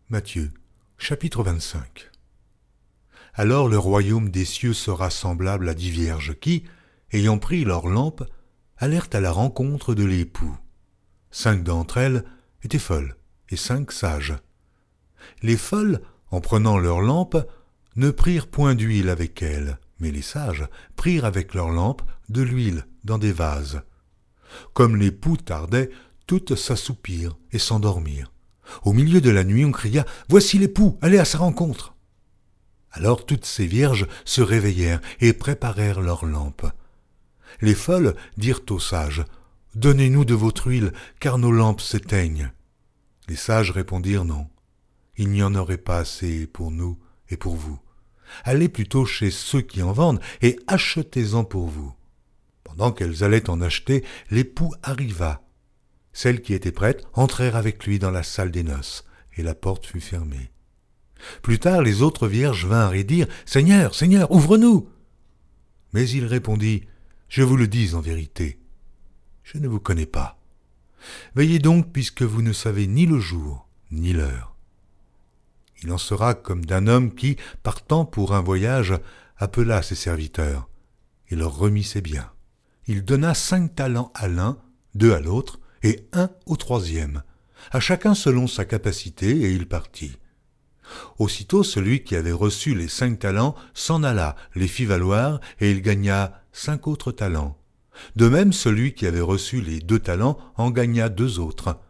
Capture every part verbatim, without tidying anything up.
Matthieu, chapitre vingt-cinq. Alors le royaume des cieux sera semblable à dix vierges qui, ayant pris leurs lampes, allèrent à la rencontre de l'époux. Cinq d'entre elles étaient folles et cinq sages. Les folles, en prenant leurs lampes, ne prirent point d'huile avec elles, mais les sages prirent avec leurs lampes de l'huile dans des vases. Comme l'époux tardait, toutes s'assoupirent et s'endormirent. Au milieu de la nuit, on cria « Voici l'époux, allez à sa rencontre !» Alors toutes ces vierges se réveillèrent et préparèrent leurs lampes. Les folles dirent aux sages « Donnez-nous de votre huile, car nos lampes s'éteignent. » Les sages répondirent « Non, il n'y en aurait pas assez pour nous et pour vous. Allez plutôt chez ceux qui en vendent et achetez-en pour vous. » Pendant qu'elles allaient en acheter, l'époux arriva. Celles qui étaient prêtes entrèrent avec lui dans la salle des noces, et la porte fut fermée. Plus tard, les autres vierges vinrent et dirent « Seigneur, Seigneur, ouvre-nous !» Mais il répondit « Je vous le dis en vérité, je ne vous connais pas. Veillez donc, puisque vous ne savez ni le jour, ni l'heure. » Il en sera comme d'un homme qui, partant pour un voyage, appela ses serviteurs et leur remit ses biens. Il donna cinq talents à l'un, deux à l'autre, et un au troisième, à chacun selon sa capacité, et il partit. Aussitôt celui qui avait reçu les cinq talents s'en alla, les fit valoir, et il gagna cinq autres talents. De même celui qui avait reçu les deux talents en gagna deux autres.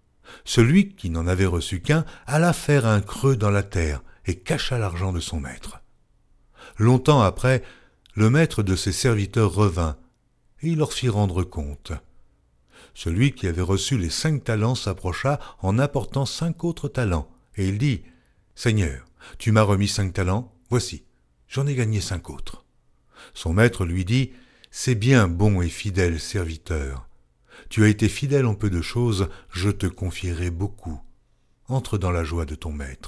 Celui qui n'en avait reçu qu'un alla faire un creux dans la terre, et cacha l'argent de son maître. Longtemps après, le maître de ses serviteurs revint, et il leur fit rendre compte. Celui qui avait reçu les cinq talents s'approcha en apportant cinq autres talents, et il dit « Seigneur, tu m'as remis cinq talents, voici, j'en ai gagné cinq autres. » Son maître lui dit « C'est bien, bon et fidèle serviteur. Tu as été fidèle en peu de choses, je te confierai beaucoup. Entre dans la joie de ton maître. »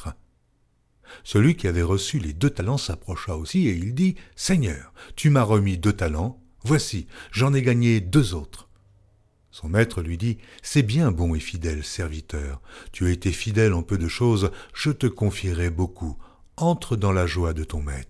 Celui qui avait reçu les deux talents s'approcha aussi, et il dit « Seigneur, tu m'as remis deux talents, voici, j'en ai gagné deux autres. » Son maître lui dit « C'est bien, bon et fidèle serviteur. Tu as été fidèle en peu de choses, je te confierai beaucoup. Entre dans la joie de ton maître. »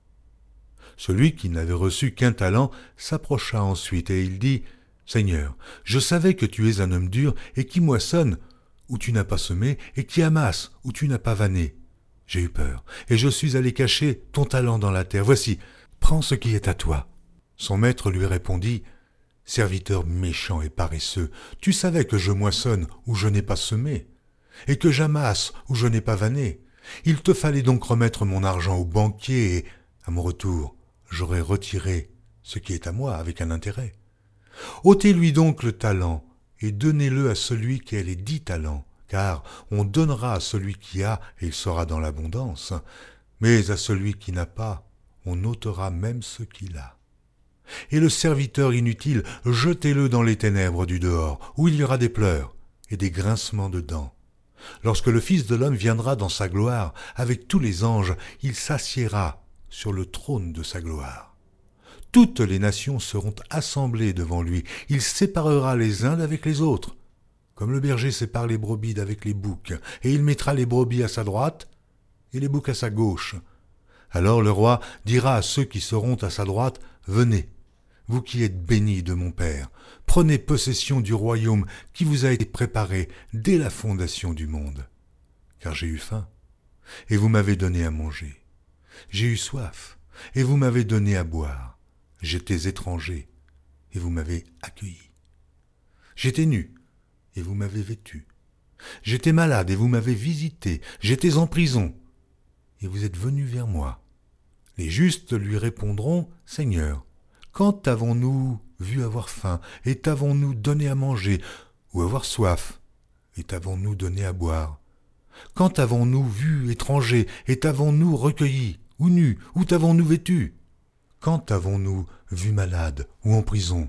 Celui qui n'avait reçu qu'un talent s'approcha ensuite, et il dit « Seigneur, je savais que tu es un homme dur, et qui moissonne où tu n'as pas semé, et qui amasse où tu n'as pas vanné. J'ai eu peur, et je suis allé cacher ton talent dans la terre. Voici, prends ce qui est à toi. » Son maître lui répondit « Serviteur méchant et paresseux, tu savais que je moissonne où je n'ai pas semé, et que j'amasse où je n'ai pas vanné. Il te fallait donc remettre mon argent au banquier, et, à mon retour, j'aurais retiré ce qui est à moi avec un intérêt. Ôtez-lui donc le talent, et donnez-le à celui qui a les dix talents, car on donnera à celui qui a, et il sera dans l'abondance, mais à celui qui n'a pas, on ôtera même ce qu'il a. Et le serviteur inutile, jetez-le dans les ténèbres du dehors, où il y aura des pleurs et des grincements de dents. Lorsque le Fils de l'homme viendra dans sa gloire, avec tous les anges, il s'assiera sur le trône de sa gloire. Toutes les nations seront assemblées devant lui, il séparera les uns d'avec les autres, comme le berger sépare les brebis d'avec les boucs, et il mettra les brebis à sa droite et les boucs à sa gauche. Alors le roi dira à ceux qui seront à sa droite, « Venez, vous qui êtes bénis de mon Père, prenez possession du royaume qui vous a été préparé dès la fondation du monde. Car j'ai eu faim, et vous m'avez donné à manger. J'ai eu soif, et vous m'avez donné à boire. J'étais étranger, et vous m'avez accueilli. J'étais nu, et vous m'avez vêtu. J'étais malade, et vous m'avez visité. J'étais en prison, et vous êtes venus vers moi. » Les justes lui répondront, « Seigneur, quand t'avons-nous vu avoir faim, et t'avons-nous donné à manger, ou avoir soif, et t'avons-nous donné à boire? Quand t'avons-nous vu étranger, et t'avons-nous recueilli, ou nu, ou t'avons-nous vêtu? Quand t'avons-nous vu malade, ou en prison,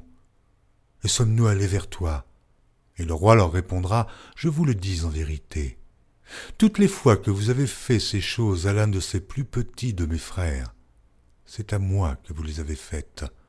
et sommes-nous allés vers toi? » Et le roi leur répondra, « Je vous le dis en vérité, toutes les fois que vous avez fait ces choses à l'un de ces plus petits de mes frères, c'est à moi que vous les avez faites. »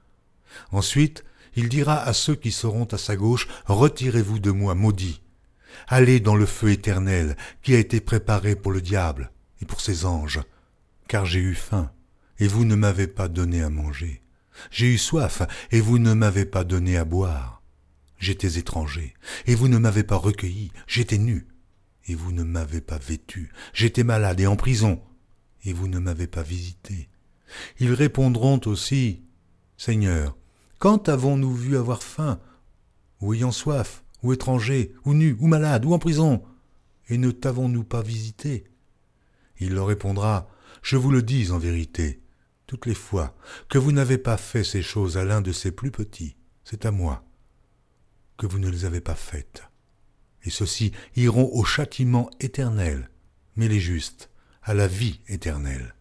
Ensuite, il dira à ceux qui seront à sa gauche, « Retirez-vous de moi, maudits, allez dans le feu éternel qui a été préparé pour le diable et pour ses anges, car j'ai eu faim, et vous ne m'avez pas donné à manger. J'ai eu soif, et vous ne m'avez pas donné à boire. J'étais étranger, et vous ne m'avez pas recueilli. J'étais nu, et vous ne m'avez pas vêtu. J'étais malade et en prison, et vous ne m'avez pas visité. Ils répondront aussi, Seigneur, quand avons-nous vu avoir faim, ou ayant soif, ou étranger, ou nu, ou malade, ou en prison, et ne t'avons-nous pas visité? Il leur répondra, je vous le dis en vérité, toutes les fois que vous n'avez pas fait ces choses à l'un de ces plus petits, c'est à moi que vous ne les avez pas faites. Et ceux-ci iront au châtiment éternel, mais les justes à la vie éternelle.